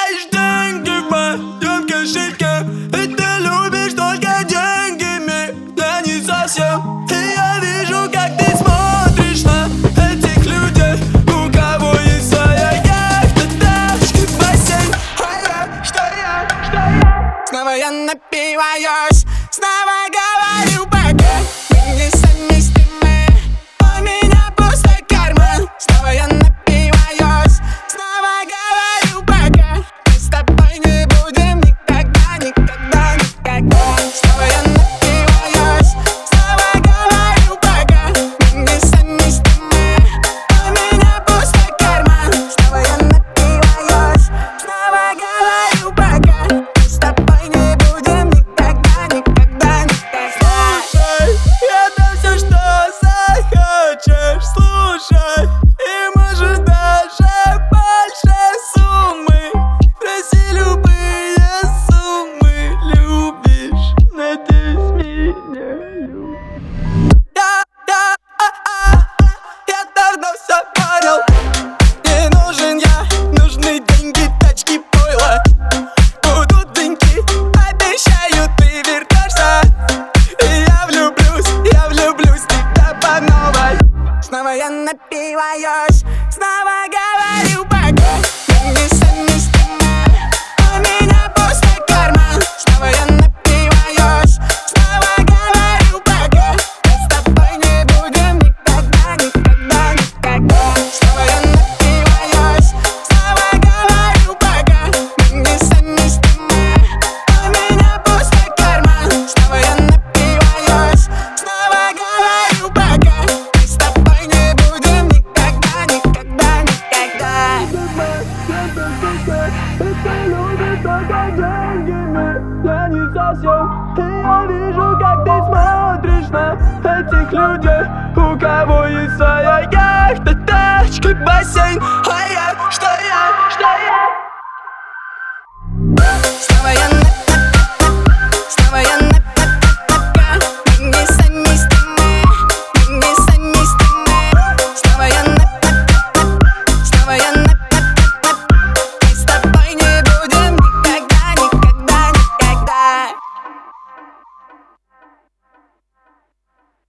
Есть деньги в моем кошельке, и ты любишь только деньгами. Да не совсем. И я вижу, как ты смотришь на этих людей, у кого есть своя яхта, тачки, бассейн. Что я? Снова я напиваюсь, снова говорю пока. Мы несовместимы, у меня пустой карман. Снова я напиваюсь, снова говорю пока. Мы с тобой не будем никогда, никогда, никогда. Снова я напиваюсь, снова говорю пока. Мы несовместимы, у меня пустой карман. Снова я напиваюсь, снова говорю пока. Мы с тобой не будем никогда, никогда, никогда. Слушай, я дам все, что захочешь. Слушай, и может даже больше суммы. Проси любые суммы. Любишь, надеюсь, меня любишь. Я давно все понял. Не нужен я, нужны деньги, тачки, пойло. Будут деньги, обещаю, ты вернешься. И я влюблюсь в тебя по новой. Снова я напиваюсь, снова говорю пока. Мы несовместимы, у меня пустой карман. Снова я напиваюсь, снова говорю пока. Мы с тобой не будем никогда, никогда, никогда. Снова я напиваюсь, снова говорю пока. Мы несовместимы, у меня пустой карман. Снова я напиваюсь, снова говорю пока. Мы с тобой не будем никогда, никогда, никогда. Ты любишь только деньгами, я не совсем. И я вижу, как ты смотришь на этих людей, у кого есть своя яхта, тачки, бассейн. Что я? Снова я